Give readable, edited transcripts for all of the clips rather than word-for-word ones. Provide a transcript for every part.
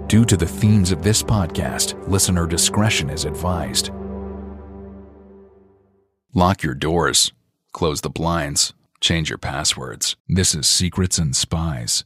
Due to the themes of this podcast, listener discretion is advised. Lock your doors, close the blinds, change your passwords. This is Secrets and Spies.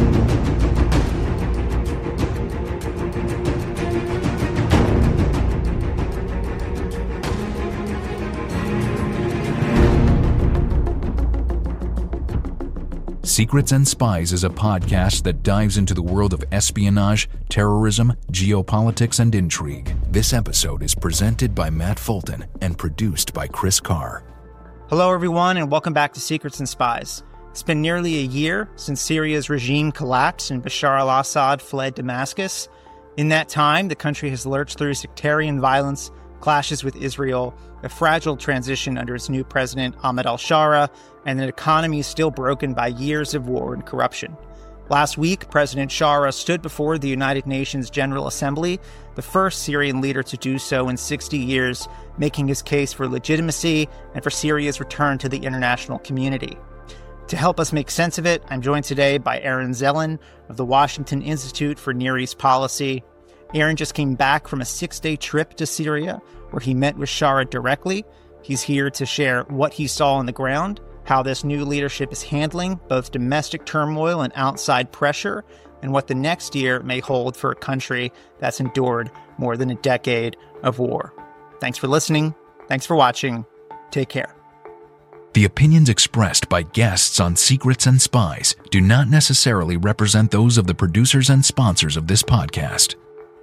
Secrets and Spies is a podcast that dives into the world of espionage, terrorism, geopolitics, and intrigue. This episode is presented by Matt Fulton and produced by Chris Carr. Hello, everyone, and welcome back to Secrets and Spies. It's been nearly a year since Syria's regime collapsed and Bashar al-Assad fled Damascus. In that time, the country has lurched through sectarian violence, clashes with Israel, a fragile transition under its new president, Ahmed al-Shara, and an economy still broken by years of war and corruption. Last week, President Shara stood before the United Nations General Assembly, the first Syrian leader to do so in 60 years, making his case for legitimacy and for Syria's return to the international community. To help us make sense of it, I'm joined today by Aaron Zelin of the Washington Institute for Near East Policy. Aaron just came back from a 6-day trip to Syria, where he met with Shara directly. He's here to share what he saw on the ground, how this new leadership is handling both domestic turmoil and outside pressure, and what the next year may hold for a country that's endured more than a decade of war. Thanks for listening. Thanks for watching. Take care. The opinions expressed by guests on Secrets and Spies do not necessarily represent those of the producers and sponsors of this podcast.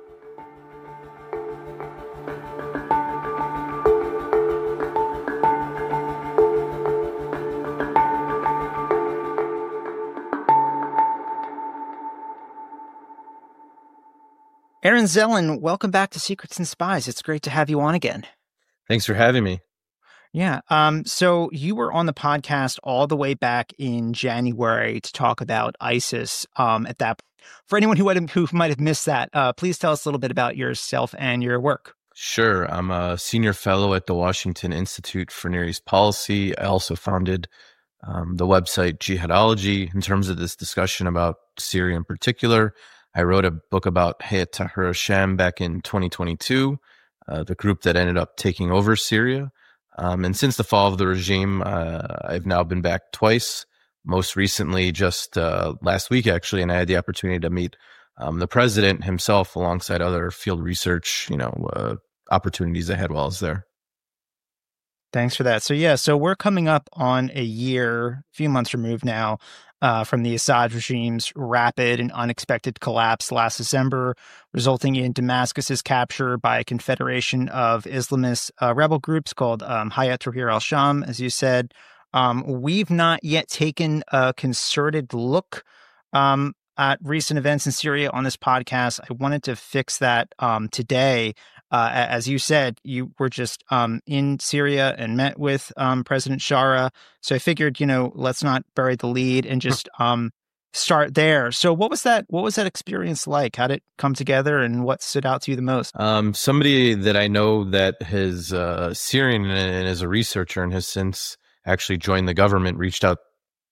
Aaron Zelin, welcome back to Secrets and Spies. It's great to have you on again. Thanks for having me. Yeah. So you were on the podcast all the way back in January to talk about ISIS. At that, for anyone who might have missed that, please tell us a little bit about yourself and your work. Sure. I'm a senior fellow at the Washington Institute for Near East Policy. I also founded the website Jihadology. In terms of this discussion about Syria in particular, I wrote a book about Hayat Tahrir al-Sham back in 2022, the group that ended up taking over Syria. And since the fall of the regime, I've now been back twice, most recently just last week, actually, and I had the opportunity to meet the president himself alongside other field research, opportunities I had while I was there. Thanks for that. So we're coming up on a few months removed now, from the Assad regime's rapid and unexpected collapse last December, resulting in Damascus's capture by a confederation of Islamist rebel groups called Hayat Tahrir al-Sham, as you said. We've not yet taken a concerted look at recent events in Syria on this podcast. I wanted to fix that today. As you said, you were just in Syria and met with President Shara. So I figured, let's not bury the lead and just start there. So what was that experience like? How did it come together, and what stood out to you the most? Somebody that I know that is Syrian and is a researcher and has since actually joined the government reached out,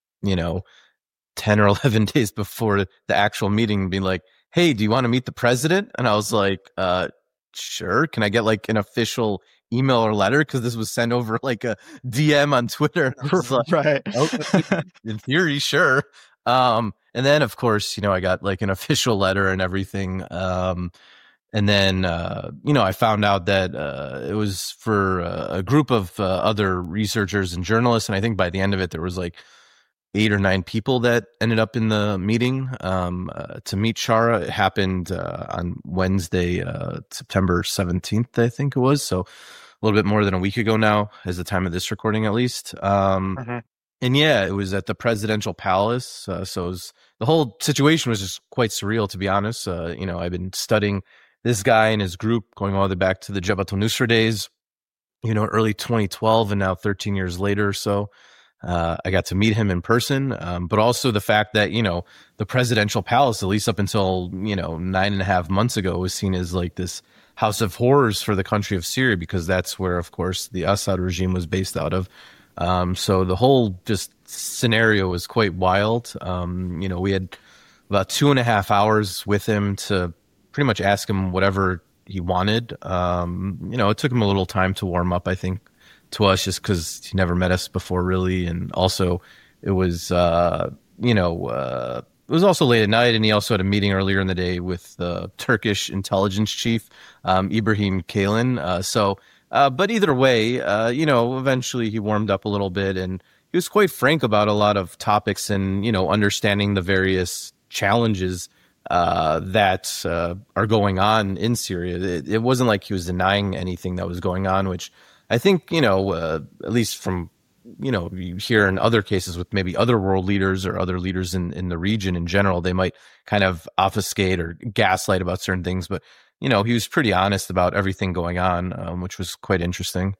10 or 11 days before the actual meeting, being like, "Hey, do you want to meet the president?" And I was like, sure. Can I get like an official email or letter? Because this was sent over like a DM on Twitter. Like, right. Okay, in theory, sure. And then, of course, I got like an official letter and everything. And then, I found out that it was for a group of other researchers and journalists. And I think by the end of it, there was like 8 or 9 people that ended up in the meeting to meet Shara. It happened on Wednesday, September 17th, I think it was. So a little bit more than a week ago now, as the time of this recording, at least. And yeah, it was at the presidential palace. So the whole situation was just quite surreal, to be honest. I've been studying this guy and his group going all the way back to the Jabhat al-Nusra days, early 2012, and now 13 years later. So I got to meet him in person, but also the fact that, the presidential palace, at least up until, 9.5 months ago, was seen as like this house of horrors for the country of Syria, because that's where, of course, the Assad regime was based out of. So the whole just scenario was quite wild. We had about 2.5 hours with him to pretty much ask him whatever he wanted. It took him a little time to warm up, I think, to us, just because he never met us before, really, and also it was it was also late at night, and he also had a meeting earlier in the day with the Turkish intelligence chief, Ibrahim Kalin. But either way, eventually he warmed up a little bit, and he was quite frank about a lot of topics and, understanding the various challenges that are going on in Syria. It wasn't like he was denying anything that was going on, which I think, at least from you hear in other cases with maybe other world leaders or other leaders in the region in general, they might kind of obfuscate or gaslight about certain things. But, he was pretty honest about everything going on, which was quite interesting.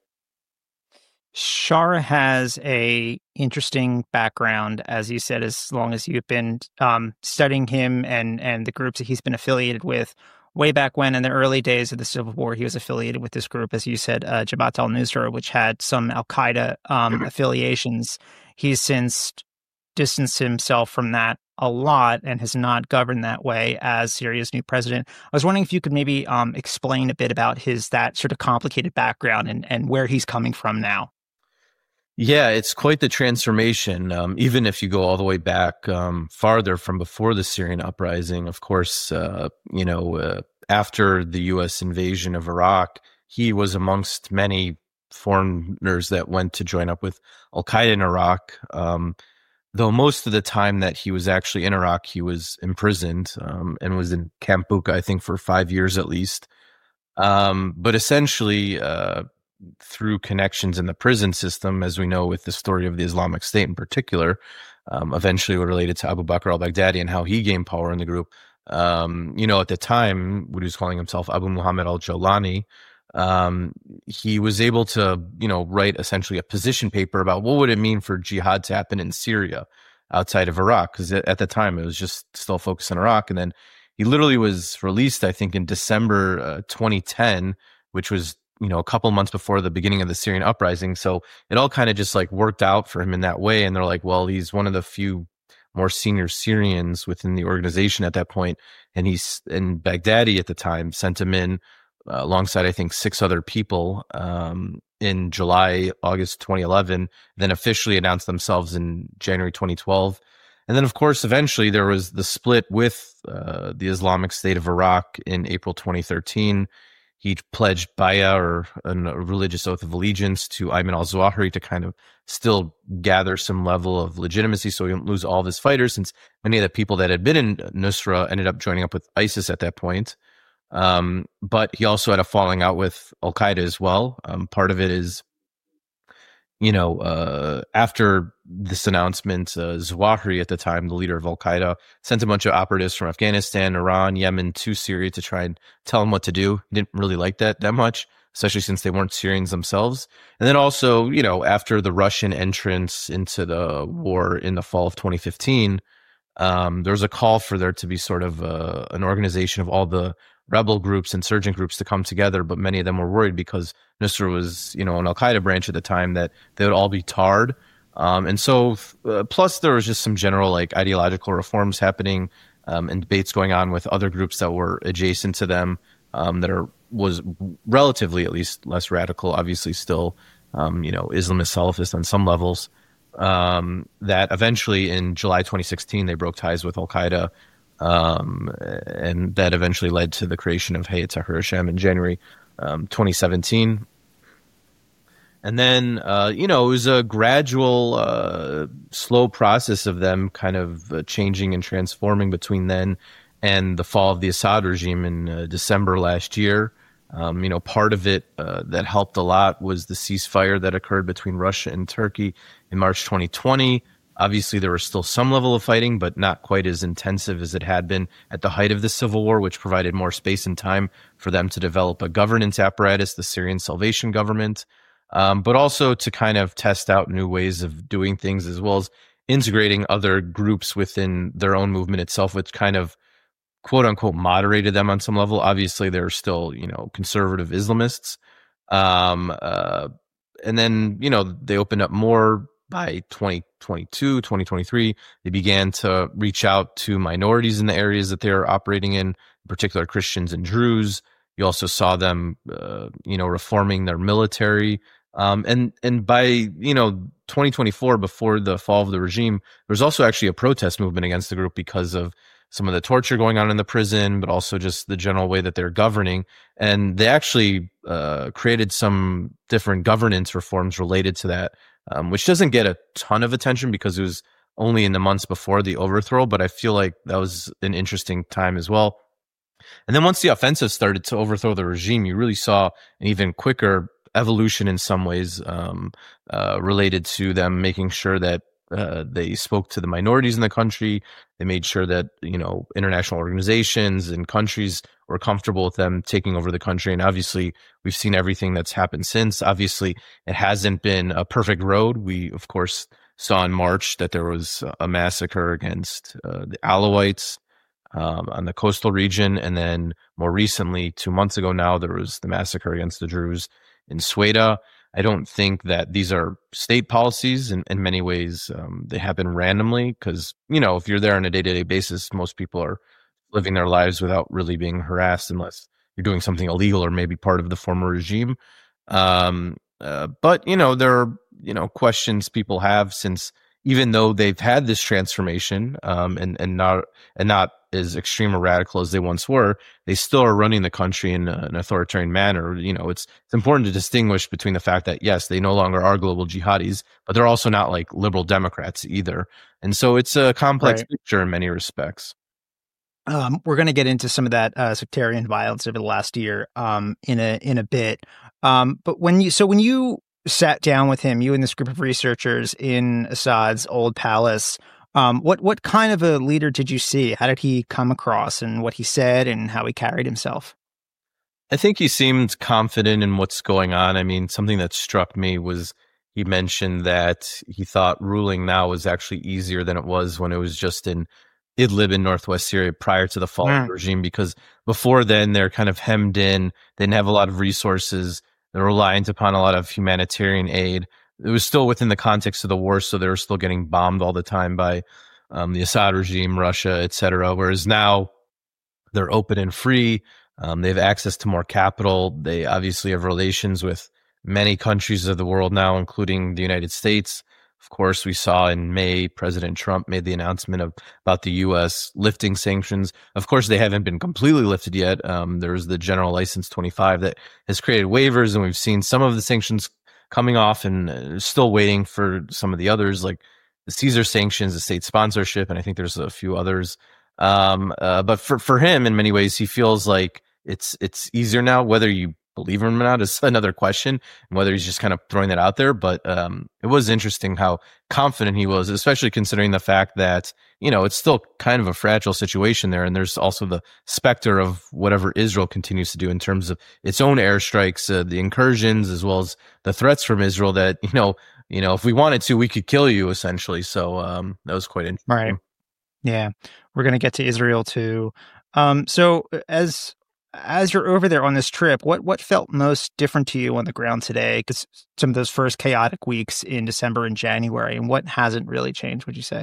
Shara has a interesting background, as you said, as long as you've been studying him and the groups that he's been affiliated with. Way back when, in the early days of the Civil War, he was affiliated with this group, as you said, Jabhat al-Nusra, which had some al-Qaeda affiliations. He's since distanced himself from that a lot and has not governed that way as Syria's new president. I was wondering if you could maybe explain a bit about that sort of complicated background and where he's coming from now. Yeah, it's quite the transformation. Even if you go all the way back farther from before the Syrian uprising, of course, after the U.S. invasion of Iraq, he was amongst many foreigners that went to join up with al-Qaeda in Iraq. Though most of the time that he was actually in Iraq, he was imprisoned and was in Camp Bucca, I think, for 5 years at least. But essentially, through connections in the prison system, as we know with the story of the Islamic State in particular, eventually related to Abu Bakr al-Baghdadi and how he gained power in the group. At the time, when he was calling himself Abu Muhammad al-Jawlani, he was able to, write essentially a position paper about what would it mean for jihad to happen in Syria outside of Iraq, because at the time it was just still focused on Iraq. And then he literally was released, I think, in December 2010, which was a couple months before the beginning of the Syrian uprising. So it all kind of just like worked out for him in that way. And they're like, well, he's one of the few more senior Syrians within the organization at that point. And Baghdadi at the time sent him in alongside, I think, 6 other people in August 2011, then officially announced themselves in January 2012. And then, of course, eventually there was the split with the Islamic State of Iraq in April 2013. He pledged bay'ah, or a religious oath of allegiance, to Ayman al-Zawahiri to kind of still gather some level of legitimacy so he wouldn't lose all of his fighters, since many of the people that had been in Nusra ended up joining up with ISIS at that point. But he also had a falling out with al-Qaeda as well. Part of it is, after this announcement, Zawahiri at the time, the leader of al-Qaeda, sent a bunch of operatives from Afghanistan, Iran, Yemen to Syria to try and tell him what to do. He didn't really like that much, especially since they weren't Syrians themselves. And then also, after the Russian entrance into the war in the fall of 2015, there was a call for there to be sort of an organization of all the rebel groups, insurgent groups to come together, but many of them were worried because Nusra was, an al-Qaeda branch at the time, that they would all be tarred. And so, plus there was just some general ideological reforms happening and debates going on with other groups that were adjacent to them was relatively, at least, less radical, obviously still, Islamist Salafist on some levels, that eventually in July 2016, they broke ties with al-Qaeda. And that eventually led to the creation of Hayat Tahrir al-Sham in January 2017. And then, it was a gradual, slow process of them kind of changing and transforming between then and the fall of the Assad regime in December last year. Part of it that helped a lot was the ceasefire that occurred between Russia and Turkey in March 2020. Obviously, there was still some level of fighting, but not quite as intensive as it had been at the height of the civil war, which provided more space and time for them to develop a governance apparatus, the Syrian Salvation Government, but also to kind of test out new ways of doing things, as well as integrating other groups within their own movement itself, which kind of, quote unquote, moderated them on some level. Obviously, they're still, conservative Islamists. And then, they opened up more by 2022, 2023, they began to reach out to minorities in the areas that they were operating in particular Christians and Druze. You also saw them, reforming their military. And by, 2024, before the fall of the regime, there was also actually a protest movement against the group because of some of the torture going on in the prison, but also just the general way that they're governing. And they actually created some different governance reforms related to that, which doesn't get a ton of attention because it was only in the months before the overthrow, but I feel like that was an interesting time as well. And then once the offensive started to overthrow the regime, you really saw an even quicker evolution in some ways related to them making sure that they spoke to the minorities in the country. They made sure that, international organizations and countries were comfortable with them taking over the country. And obviously, we've seen everything that's happened since. Obviously, it hasn't been a perfect road. We, of course, saw in March that there was a massacre against the Alawites on the coastal region. And then more recently, 2 months ago now, there was the massacre against the Druze in Sweden. I don't think that these are state policies. In many ways, they happen randomly because, if you're there on a day-to-day basis, most people are living their lives without really being harassed unless you're doing something illegal or maybe part of the former regime. But, there are, questions people have since even though they've had this transformation and not as extreme or radical as they once were, they still are running the country in an authoritarian manner. It's important to distinguish between the fact that, yes, they no longer are global jihadis, but they're also not like liberal Democrats either. And so it's a complex picture in many respects. We're going to get into some of that sectarian violence over the last year in a bit. But when you sat down with him, you and this group of researchers in Assad's old palace, what kind of a leader did you see? How did he come across and what he said and how he carried himself? I think he seemed confident in what's going on. I mean, something that struck me was he mentioned that he thought ruling now was actually easier than it was when it was just in Idlib in northwest Syria prior to the fall of the regime, because before then they're kind of hemmed in. They didn't have a lot of resources. They're reliant upon a lot of humanitarian aid. It was still within the context of the war, so they were still getting bombed all the time by the Assad regime, Russia, etc. Whereas now they're open and free. They have access to more capital. They obviously have relations with many countries of the world now, including the United States. Of course, we saw in May, President Trump made the announcement about the U.S. lifting sanctions. Of course, they haven't been completely lifted yet. There's the General License 25 that has created waivers, and we've seen some of the sanctions coming off and still waiting for some of the others, like the Caesar sanctions, the state sponsorship, and I think there's a few others. But for him, in many ways, he feels like it's easier now. Whether you believe him or not is another question, and whether he's just kind of throwing that out there. But it was interesting how confident he was, especially considering the fact that, it's still kind of a fragile situation there. And there's also the specter of whatever Israel continues to do in terms of its own airstrikes, the incursions, as well as the threats from Israel that, if we wanted to, we could kill you essentially. So that was quite interesting. Right. Yeah. We're going to get to Israel too. So as you're over there on this trip, what felt most different to you on the ground today? Because some of those first chaotic weeks in December and January, and what hasn't really changed, would you say?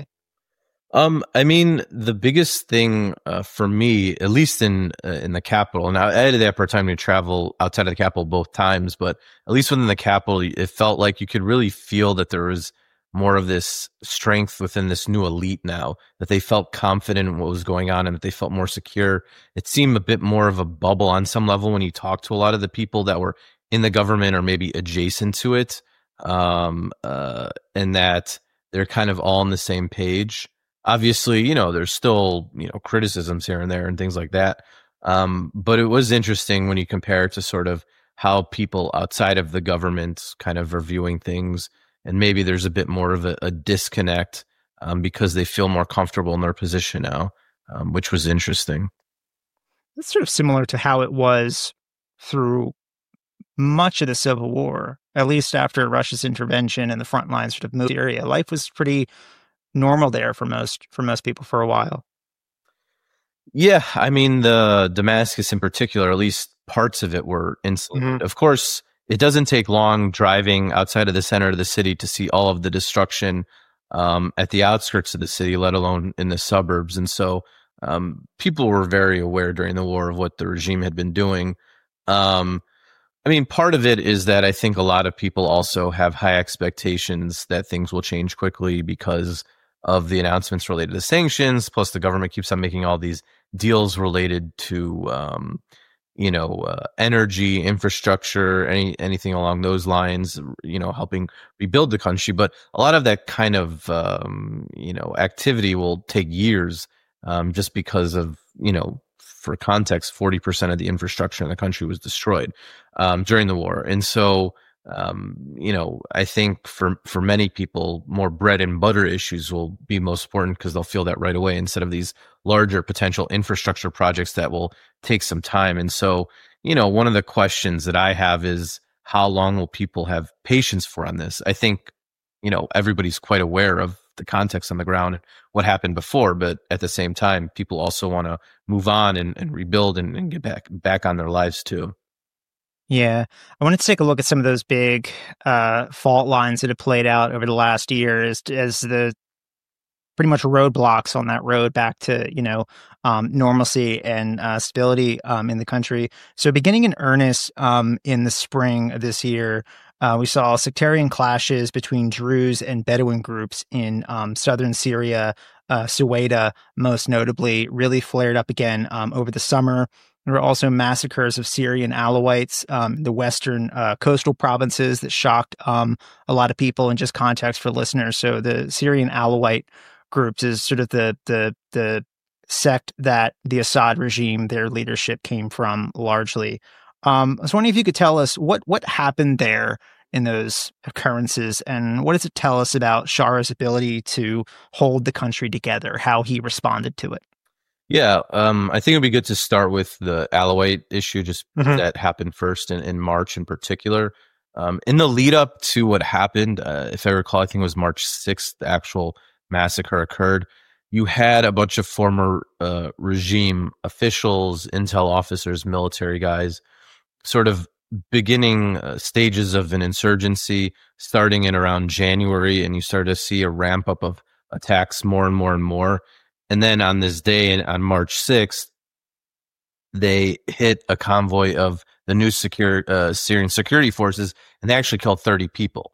I mean, the biggest thing for me, at least in the capital, and I had the opportunity to travel outside of the capital both times, but at least within the capital, it felt like you could really feel that there was more of this strength within this new elite now, that they felt confident in what was going on and that they felt more secure. It seemed a bit more of a bubble on some level when you talk to a lot of the people that were in the government or maybe adjacent to it, and that they're kind of all on the same page. Obviously, there's still, criticisms here and there and things like that. But it was interesting when you compare it to sort of how people outside of the government kind of are viewing things. And maybe there's a bit more of a disconnect because they feel more comfortable in their position now, which was interesting. It's sort of similar to how it was through much of the Civil War, at least after Russia's intervention and the front lines sort of moved to Syria. Life was pretty normal there for most people for a while. Yeah, I mean, the Damascus in particular, at least parts of it were insulated. Mm-hmm. Of course, it doesn't take long driving outside of the center of the city to see all of the destruction at the outskirts of the city, let alone in the suburbs. And so people were very aware during the war of what the regime had been doing. I mean, part of it is that I think a lot of people also have high expectations that things will change quickly because of the announcements related to sanctions. Plus, the government keeps on making all these deals related to, energy, infrastructure, anything along those lines, helping rebuild the country. But a lot of that kind of, activity will take years, just because of, for context, 40% of the infrastructure in the country was destroyed during the war. And so, I think for many people, more bread and butter issues will be most important because they'll feel that right away instead of these larger potential infrastructure projects that will take some time. And so, one of the questions that I have is, how long will people have patience for on this? I think, everybody's quite aware of the context on the ground and what happened before, but at the same time, people also want to move on and rebuild and get back on their lives too. Yeah, I wanted to take a look at some of those big fault lines that have played out over the last year as the pretty much roadblocks on that road back to normalcy and stability in the country. So beginning in earnest in the spring of this year, we saw sectarian clashes between Druze and Bedouin groups in southern Syria, Suwaida most notably, really flared up again over the summer. There were also massacres of Syrian Alawites, the western coastal provinces that shocked a lot of people. And just context for listeners, so the Syrian Alawite groups is sort of the sect that the Assad regime, their leadership came from largely. I was wondering if you could tell us what happened there in those occurrences, and what does it tell us about Shara's ability to hold the country together, how he responded to it? Yeah, I think it'd be good to start with the Alawite issue, just that happened first in March in particular. In the lead up to what happened, if I recall, I think it was March 6th, the actual massacre occurred. You had a bunch of former regime officials, intel officers, military guys, sort of beginning stages of an insurgency starting in around January, and you started to see a ramp up of attacks more and more and more. And then on this day, on March 6th, they hit a convoy of the new Syrian security forces, and they actually killed 30 people.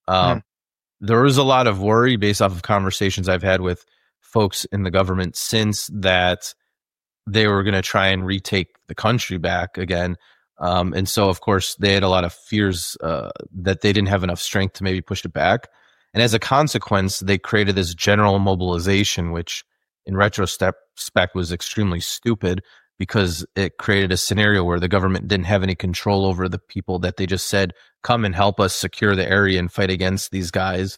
There was a lot of worry based off of conversations I've had with folks in the government since that they were going to try and retake the country back again. And so, of course, they had a lot of fears that they didn't have enough strength to maybe push it back. And as a consequence, they created this general mobilization, which in retrospect was extremely stupid because it created a scenario where the government didn't have any control over the people that they just said, come and help us secure the area and fight against these guys,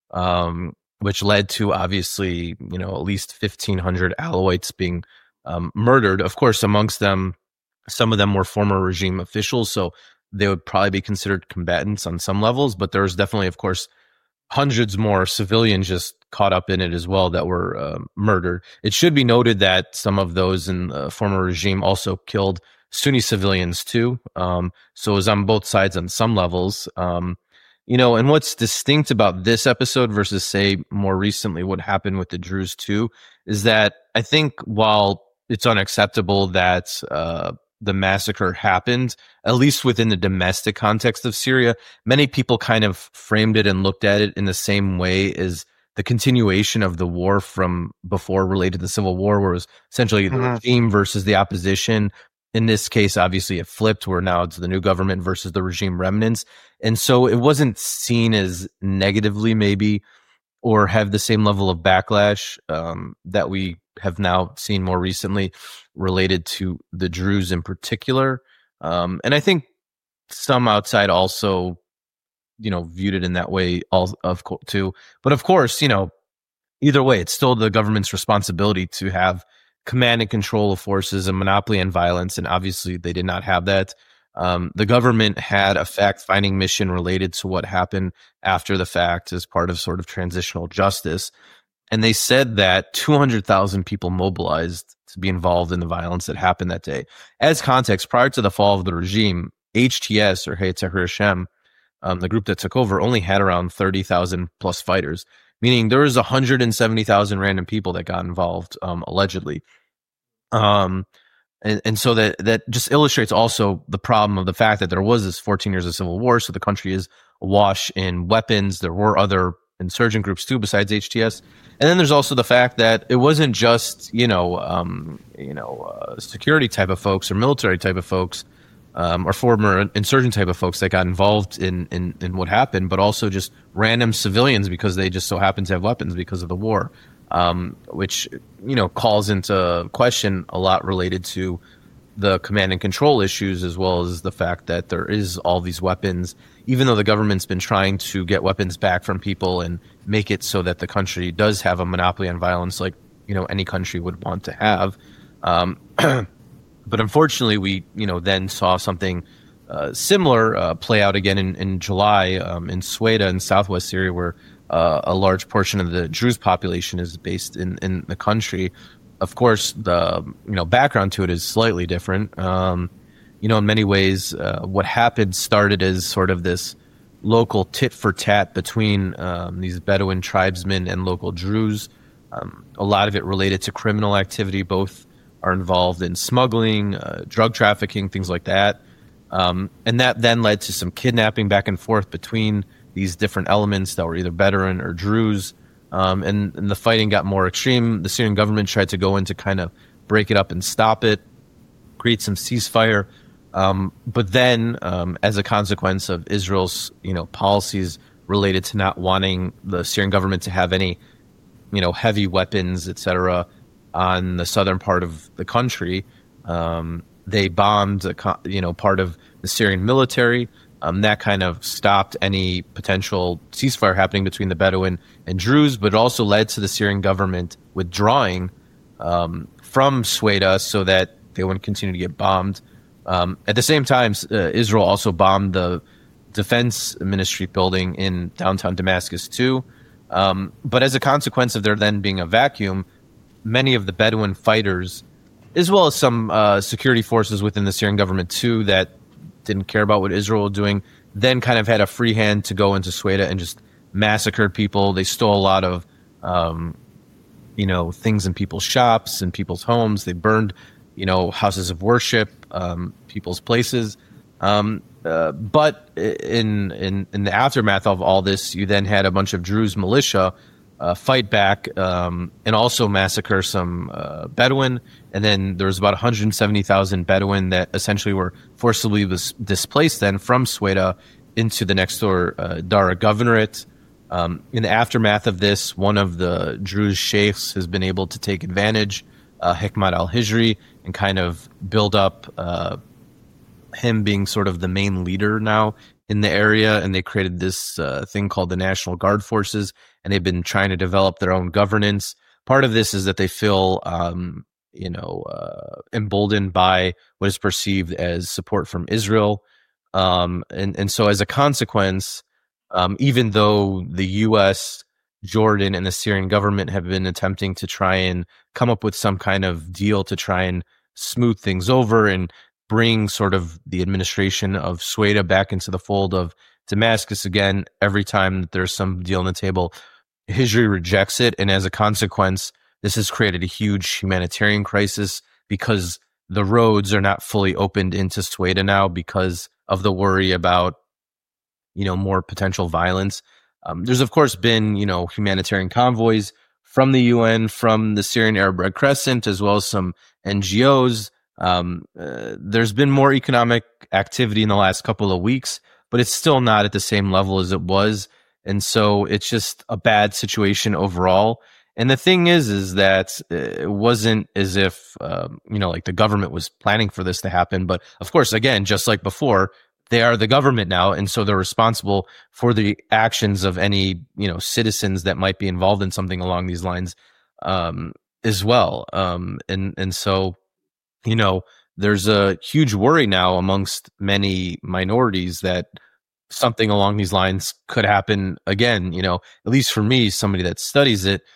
which led to obviously, at least 1,500 Alawites being murdered. Of course, amongst them, some of them were former regime officials, so they would probably be considered combatants on some levels, but there's definitely, of course, hundreds more civilians just caught up in it as well that were murdered. It should be noted that some of those in the former regime also killed Sunni civilians too. So it was on both sides on some levels. And what's distinct about this episode versus, say, more recently what happened with the Druze too, is that I think while it's unacceptable that the massacre happened, at least within the domestic context of Syria, many people kind of framed it and looked at it in the same way as the continuation of the war from before related to the civil war, where it was essentially the regime versus the opposition. In this case, obviously it flipped where now it's the new government versus the regime remnants. And so it wasn't seen as negatively maybe, or have the same level of backlash that we have now seen more recently related to the Druze in particular. And I think some outside also, viewed it in that way too. But of course, either way, it's still the government's responsibility to have command and control of forces and monopoly on violence. And obviously they did not have that. The government had a fact-finding mission related to what happened after the fact as part of sort of transitional justice. And they said that 200,000 people mobilized to be involved in the violence that happened that day. As context, prior to the fall of the regime, HTS, or Hayat Tahrir al-Sham, the group that took over, only had around 30,000 plus fighters. meaning there was 170,000 random people that got involved, allegedly. And so that just illustrates also the problem of the fact that there was this 14 years of civil war. So the country is awash in weapons. There were other insurgent groups too, besides HTS. And then there's also the fact that it wasn't just, security type of folks or military type of folks, or former insurgent type of folks that got involved in what happened, but also just random civilians because they just so happen to have weapons because of the war. Which, calls into question a lot related to the command and control issues, as well as the fact that there is all these weapons, even though the government's been trying to get weapons back from people and make it so that the country does have a monopoly on violence, like, any country would want to have. But unfortunately, we, then saw something similar play out again in July in Sweda in southwest Syria, where a large portion of the Druze population is based in the country. Of course, the background to it is slightly different. In many ways, what happened started as sort of this local tit for tat between these Bedouin tribesmen and local Druze. A lot of it related to criminal activity. Both are involved in smuggling, drug trafficking, things like that. And that then led to some kidnapping back and forth between these different elements that were either Bedouin or Druze. And the fighting got more extreme. The Syrian government tried to go in to kind of break it up and stop it, create some ceasefire. But then, as a consequence of Israel's, policies related to not wanting the Syrian government to have any, heavy weapons, etc., on the southern part of the country, they bombed, part of the Syrian military. That kind of stopped any potential ceasefire happening between the Bedouin and Druze, but it also led to the Syrian government withdrawing from Sweda so that they wouldn't continue to get bombed. At the same time, Israel also bombed the defense ministry building in downtown Damascus too. But as a consequence of there then being a vacuum, many of the Bedouin fighters, as well as some security forces within the Syrian government too, that didn't care about what Israel was doing, then kind of had a free hand to go into Sweda and just massacred people. They stole a lot of, things in people's shops and people's homes. They burned, houses of worship, people's places. But in the aftermath of all this, you then had a bunch of Druze militia fight back and also massacre some Bedouin. And then there was about 170,000 Bedouin that essentially were forcibly displaced then from Sweda into the next door Dara Governorate. In the aftermath of this, one of the Druze sheikhs has been able to take advantage, Hikmat al-Hijri, and kind of build up him being sort of the main leader now in the area. And they created this thing called the National Guard Forces, and they've been trying to develop their own governance. Part of this is that they feel emboldened by what is perceived as support from Israel. And so as a consequence, even though the U.S., Jordan, and the Syrian government have been attempting to try and come up with some kind of deal to try and smooth things over and bring sort of the administration of Sweda back into the fold of Damascus again, every time that there's some deal on the table, Hijri rejects it. And as a consequence, this has created a huge humanitarian crisis because the roads are not fully opened into Sweda now because of the worry about, more potential violence. There's, of course, been, humanitarian convoys from the UN, from the Syrian Arab Red Crescent, as well as some NGOs. There's been more economic activity in the last couple of weeks, but it's still not at the same level as it was. And so it's just a bad situation overall. And the thing is that it wasn't as if, like the government was planning for this to happen. But of course, again, just like before, they are the government now. And so they're responsible for the actions of any, citizens that might be involved in something along these lines, as well. And so, there's a huge worry now amongst many minorities that something along these lines could happen again. At least for me, somebody that studies it,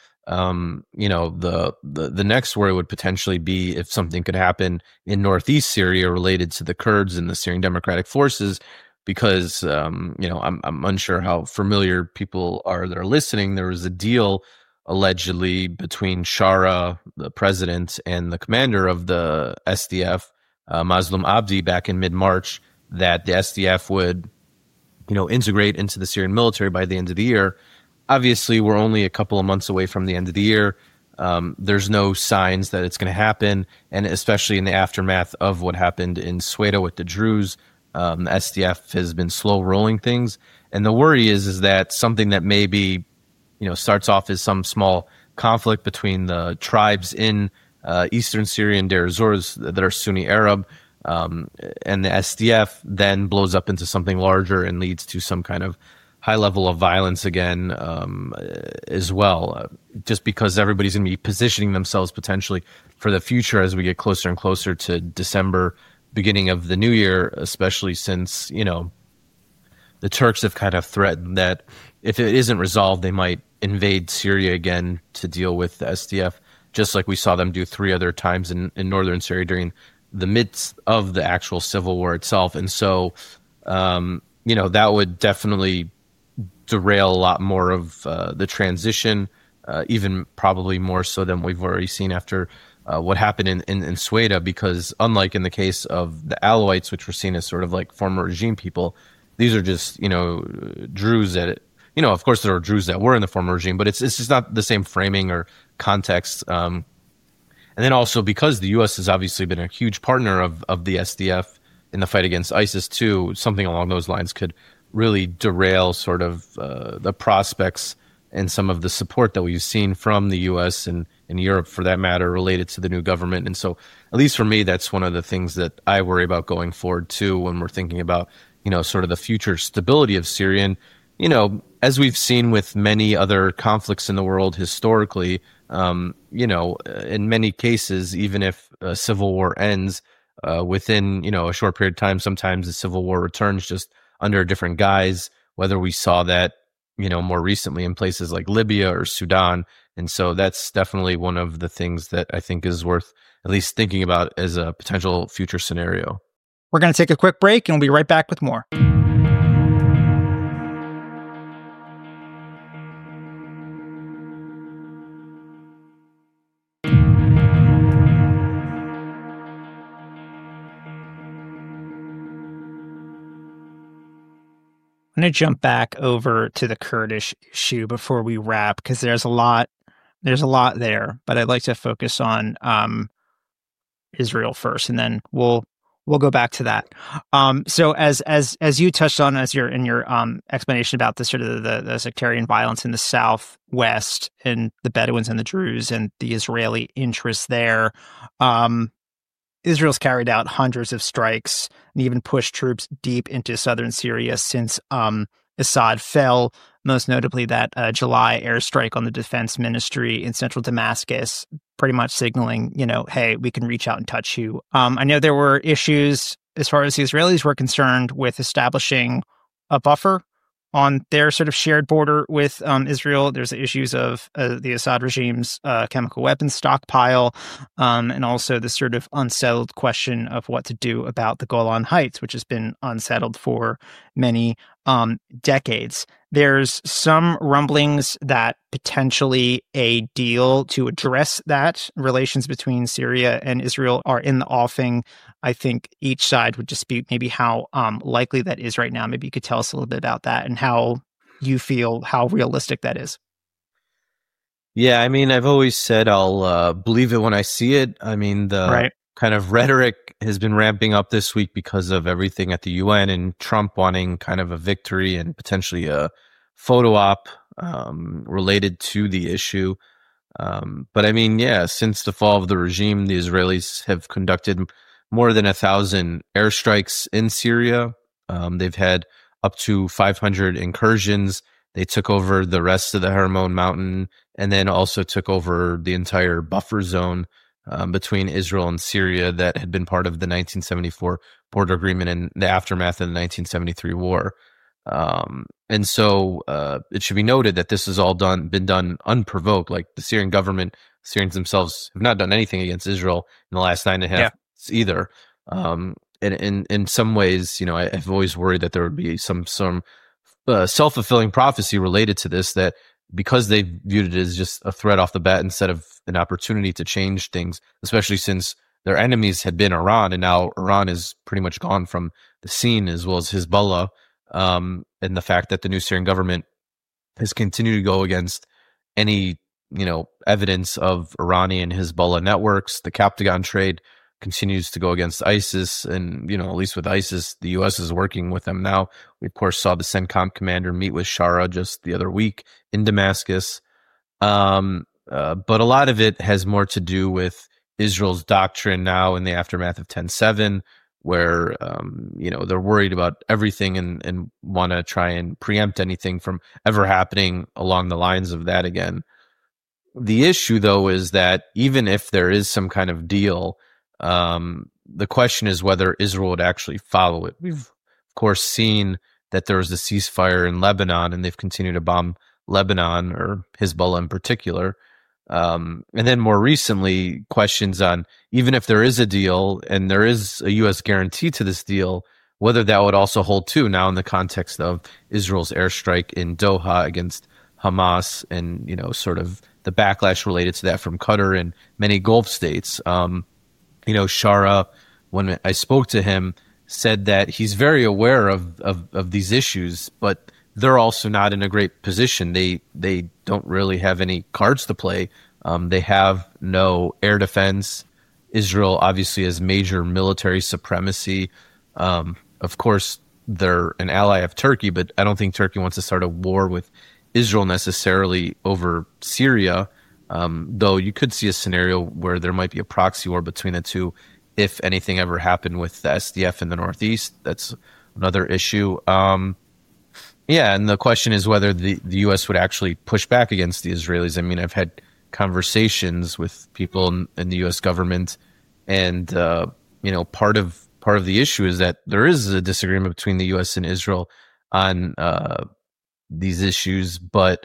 the next worry would potentially be if something could happen in northeast Syria related to the Kurds and the Syrian Democratic Forces, because I'm unsure how familiar people are that are listening. There was a deal allegedly between Shara, the president, and the commander of the SDF, Mazloum Abdi, back in mid-March, that the SDF would, integrate into the Syrian military by the end of the year. Obviously, we're only a couple of months away from the end of the year. There's no signs that it's going to happen, and especially in the aftermath of what happened in Sweda with the Druze, the SDF has been slow rolling things, and the worry is that something that maybe starts off as some small conflict between the tribes in eastern Syria and Deir ez-Zor that are Sunni Arab, and the SDF then blows up into something larger and leads to some kind of high level of violence again as well, just because everybody's going to be positioning themselves potentially for the future as we get closer and closer to December, beginning of the new year, especially since, the Turks have kind of threatened that if it isn't resolved, they might invade Syria again to deal with the SDF, just like we saw them do 3 other times in northern Syria during the midst of the actual civil war itself. And so, that would definitely derail a lot more of the transition, even probably more so than we've already seen after what happened in Sweda, because unlike in the case of the Alawites, which were seen as sort of like former regime people, these are just, Druze that, of course there are Druze that were in the former regime, but it's just not the same framing or context. And then also because the U.S. has obviously been a huge partner of the SDF in the fight against ISIS too, something along those lines could really derail sort of the prospects and some of the support that we've seen from the U.S. and Europe, for that matter, related to the new government. And so, at least for me, that's one of the things that I worry about going forward too, when we're thinking about, sort of the future stability of Syria. And, as we've seen with many other conflicts in the world historically, in many cases, even if a civil war ends within, a short period of time, sometimes the civil war returns just under a different guise, whether we saw that, more recently in places like Libya or Sudan. And so that's definitely one of the things that I think is worth at least thinking about as a potential future scenario. We're going to take a quick break and we'll be right back with more. I'm going to jump back over to the Kurdish issue before we wrap, because there's a lot there, but I'd like to focus on Israel first, and then we'll go back to that. So as you touched on in your explanation about the sort of the sectarian violence in the southwest and the Bedouins and the Druze and the Israeli interests there, Israel's carried out hundreds of strikes and even pushed troops deep into southern Syria since Assad fell, most notably that July airstrike on the defense ministry in central Damascus, pretty much signaling, hey, we can reach out and touch you. I know there were issues as far as the Israelis were concerned with establishing a buffer on their sort of shared border with Israel. There's the issues of the Assad regime's chemical weapons stockpile, and also the sort of unsettled question of what to do about the Golan Heights, which has been unsettled for many decades. There's some rumblings that potentially a deal to address that, relations between Syria and Israel, are in the offing. I think each side would dispute maybe how likely that is right now. Maybe you could tell us a little bit about that and how you feel, how realistic that is. Yeah, I mean, I've always said I'll believe it when I see it. I mean, the kind of rhetoric has been ramping up this week because of everything at the UN and Trump wanting kind of a victory and potentially a photo op related to the issue. But I mean, yeah, since the fall of the regime, the Israelis have conducted more than 1,000 airstrikes in Syria. They've had up to 500 incursions. They took over the rest of the Hermon mountain and then also took over the entire buffer zone between Israel and Syria that had been part of the 1974 border agreement and the aftermath of the 1973 war. And so it should be noted that this has all been done unprovoked. Like the Syrian government, Syrians themselves have not done anything against Israel in the last 9.5 months either. in some ways, I've always worried that there would be some self-fulfilling prophecy related to this, that because they viewed it as just a threat off the bat instead of an opportunity to change things, especially since their enemies had been Iran, and now Iran is pretty much gone from the scene, as well as Hezbollah, and the fact that the new Syrian government has continued to go against any, evidence of Iranian Hezbollah networks. The Captagon trade continues to go against ISIS, and, at least with ISIS, the U.S. is working with them now. We, of course, saw the CENTCOM commander meet with Shara just the other week in Damascus. But a lot of it has more to do with Israel's doctrine now in the aftermath of 10/7, where, they're worried about everything and want to try and preempt anything from ever happening along the lines of that again. The issue, though, is that even if there is some kind of deal, the question is whether Israel would actually follow it. We've, of course, seen that there was a ceasefire in Lebanon, and they've continued to bomb Lebanon, or Hezbollah in particular. And then more recently, questions on, even if there is a deal and there is a U.S. guarantee to this deal, whether that would also hold true now in the context of Israel's airstrike in Doha against Hamas, and, sort of the backlash related to that from Qatar and many Gulf states. Shara, when I spoke to him, said that he's very aware of these issues, but they're also not in a great position. They don't really have any cards to play. They have no air defense. Israel obviously has major military supremacy. Of course, they're an ally of Turkey, but I don't think Turkey wants to start a war with Israel necessarily over Syria, though you could see a scenario where there might be a proxy war between the two if anything ever happened with the SDF in the Northeast. That's another issue. Yeah, and the question is whether the U.S. would actually push back against the Israelis. I mean, I've had conversations with people in the U.S. government, and part of the issue is that there is a disagreement between the U.S. and Israel on these issues, but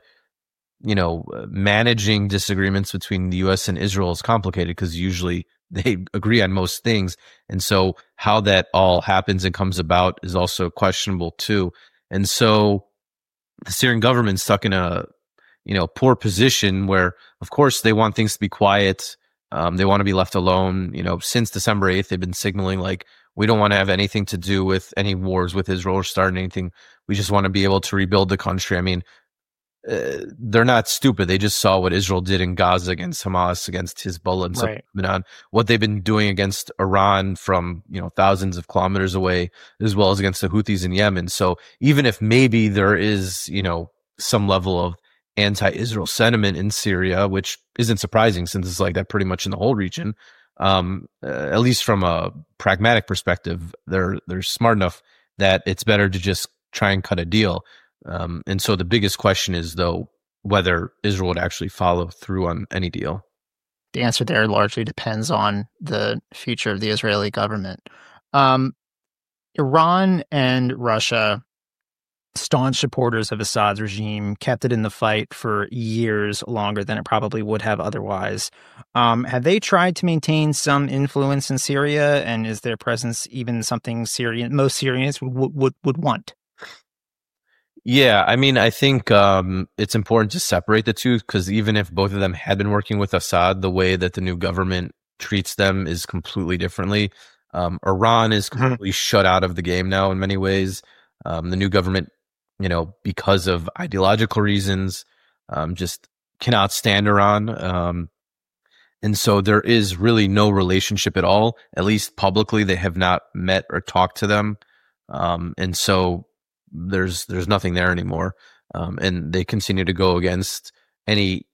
managing disagreements between the U.S. and Israel is complicated because usually they agree on most things, and so how that all happens and comes about is also questionable too. And so the Syrian government's stuck in a, poor position where, of course, they want things to be quiet. They want to be left alone. Since December 8th, they've been signaling like, we don't want to have anything to do with any wars with Israel or start anything. We just want to be able to rebuild the country. I mean, they're not stupid. They just saw what Israel did in Gaza against Hamas, against Hezbollah and Lebanon, what they've been doing against Iran from, thousands of kilometers away, as well as against the Houthis in Yemen. So even if maybe there is, some level of anti-Israel sentiment in Syria, which isn't surprising since it's like that pretty much in the whole region, at least from a pragmatic perspective, they're smart enough that it's better to just try and cut a deal. And so the biggest question is, though, whether Israel would actually follow through on any deal. The answer there largely depends on the future of the Israeli government. Iran and Russia, staunch supporters of Assad's regime, kept it in the fight for years longer than it probably would have otherwise. Have they tried to maintain some influence in Syria, and is their presence even something most Syrians would want? Yeah, I mean, I think it's important to separate the two, because even if both of them had been working with Assad, the way that the new government treats them is completely differently. Iran is completely shut out of the game now in many ways. The new government, because of ideological reasons, just cannot stand Iran. And so there is really no relationship at all. At least publicly, they have not met or talked to them. And so there's nothing there anymore. And they continue to go against any,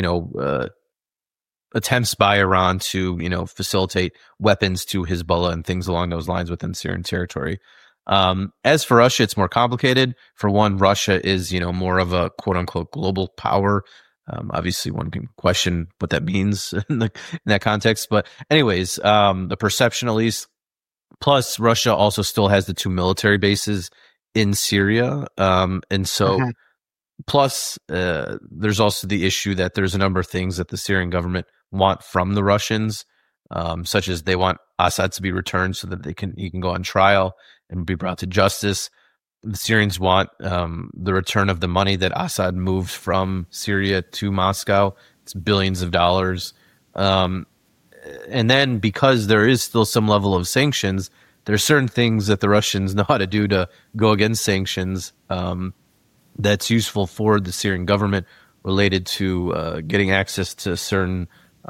attempts by Iran to, facilitate weapons to Hezbollah and things along those lines within Syrian territory. As for Russia, it's more complicated. For one, Russia is, more of a quote unquote global power. Obviously one can question what that means in that context, but anyways, the perception at least. Plus Russia also still has the two military bases in Syria. And so plus, there's also the issue that there's a number of things that the Syrian government want from the Russians. such as they want Assad to be returned so that he can go on trial and be brought to justice. The Syrians want the return of the money that Assad moved from Syria to Moscow. It's billions of dollars. And then because there is still some level of sanctions, there are certain things that the Russians know how to do to go against sanctions that's useful for the Syrian government related to getting access to certain,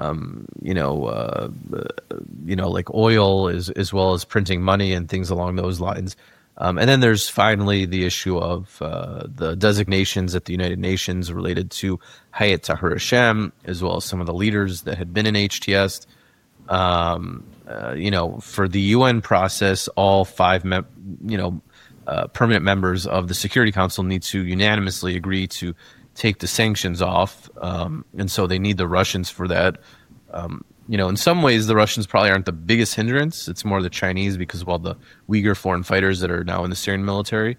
like oil as well as printing money and things along those lines. And then there's finally the issue of the designations at the United Nations related to Hayat Tahrir Hashem, as well as some of the leaders that had been in HTS. For the UN process, all five permanent members of the Security Council need to unanimously agree to take the sanctions off. And so they need the Russians for that. In some ways, the Russians probably aren't the biggest hindrance. It's more the Chinese because of all the Uyghur foreign fighters that are now in the Syrian military.